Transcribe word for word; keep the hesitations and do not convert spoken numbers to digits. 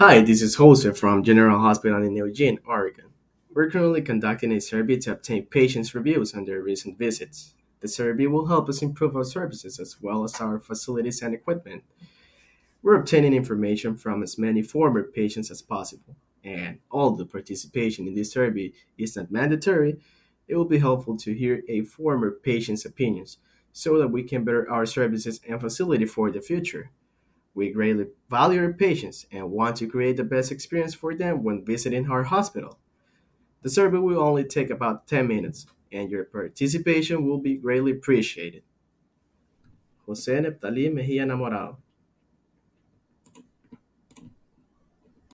Hi, this is Jose from General Hospital in Eugene, Oregon. We're currently conducting a survey to obtain patients' reviews on their recent visits. The survey will help us improve our services as well as our facilities and equipment. We're obtaining information from as many former patients as possible, and although participation in this survey is not mandatory, it will be helpful to hear a former patient's opinions so that we can better our services and facility for the future. We greatly value our patients and want to create the best experience for them when visiting our hospital. The survey will only take about ten minutes, and your participation will be greatly appreciated. Jose Neptali Mejia Namorado.